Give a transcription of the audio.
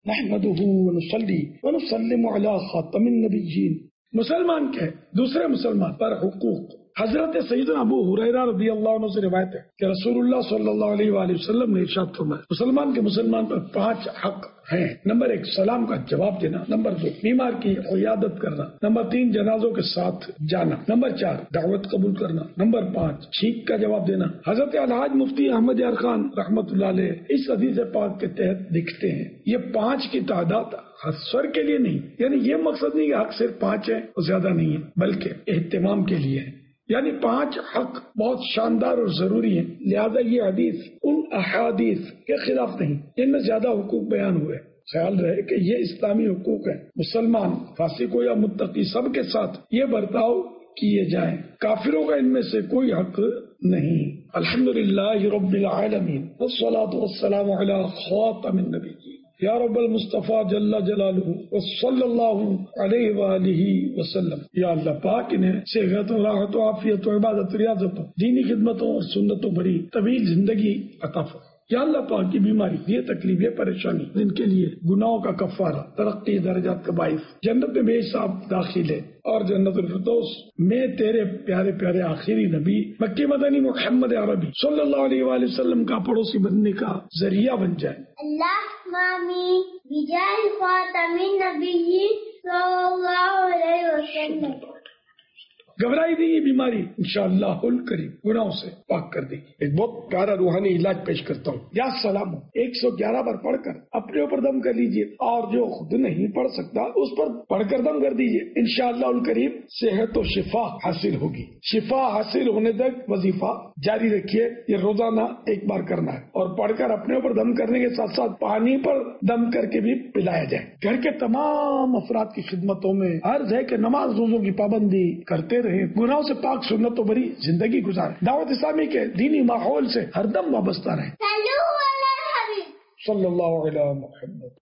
نحمده ونصلي ونسلم على خاتم النبیین. مسلمان کے دوسرے مسلمان پر حقوق. حضرت سیدنا ابو ہریرہ رضی اللہ عنہ سے روایت ہے کہ رسول اللہ صلی اللہ علیہ وآلہ وسلم نے ارشاد فرمایا مسلمان کے مسلمان پر 5 حق ہیں. نمبر 1 سلام کا جواب دینا. نمبر 2 بیمار کی عیادت کرنا. نمبر 3 جنازوں کے ساتھ جانا. نمبر 4 دعوت قبول کرنا. نمبر 5 چھینک کا جواب دینا. حضرت الحاج مفتی احمد یار خان رحمۃ اللہ علیہ اس حدیث پاک کے تحت لکھتے ہیں یہ 5 کی تعداد حصر کے لیے نہیں، یعنی یہ مقصد نہیں کہ حق صرف 5 ہے اور زیادہ نہیں ہے، بلکہ اہتمام کے لیے ہے. یعنی 5 حق بہت شاندار اور ضروری ہیں، لہذا یہ حدیث ان احادیث کے خلاف نہیں جن میں زیادہ حقوق بیان ہوئے. خیال رہے کہ یہ اسلامی حقوق ہیں. مسلمان فاسق ہو یا متقی سب کے ساتھ یہ برتاؤ کیے جائیں. کافروں کا ان میں سے کوئی حق نہیں. الحمدللہ رب العالمین والصلاة والسلام علی خاتم النبیین یا رب المصطفیٰ جل جلالہ وصلی اللہ علیہ وآلہ وسلم. یا اللہ پاک انہیں صحت و راحت و عافیت و عبادت و ریاضتوں دینی خدمتوں اور سنتوں بھری طویل زندگی عطا فرما. یا اللہ پاک یہ بیماری، یہ تکلیف، یہ پریشانی جن کے لیے گناہوں کا کفارہ، ترقی درجات کا باعث، جنت میں بے حساب داخل ہے اور جنت الفردوس میں تیرے پیارے پیارے آخری نبی مکی مدنی محمد عربی صلی اللہ علیہ وآلہ وسلم کا پڑوسی بننے کا ذریعہ بن جائے. اللہم آمین بجاہ خاتم النبیین صلی اللہ علیہ وسلم. گھبرائی دی یہ بیماری انشاءاللہ الکریم گناہوں سے پاک کر دے گی. ایک بہت پیارا روحانی علاج پیش کرتا ہوں. یا سلام 111 بار پڑھ کر اپنے اوپر دم کر لیجئے، اور جو خود نہیں پڑھ سکتا اس پر پڑھ کر دم کر دیجئے. انشاءاللہ الکریم صحت و شفا حاصل ہوگی. شفا حاصل ہونے تک وظیفہ جاری رکھیے. یہ روزانہ 1 بار کرنا ہے، اور پڑھ کر اپنے اوپر دم کرنے کے ساتھ ساتھ پانی پر دم کر کے بھی پلایا جائے. گھر کے تمام افراد کی خدمتوں میں عرض ہے کہ نماز روزوں کی پابندی کرتے رہیں، گناہوں سے پاک سنتوں بھری زندگی گزاریں، دعوت اسلامی کے دینی ماحول سے ہر دم وابستہ رہیں. صلی اللہ علیہ محمد.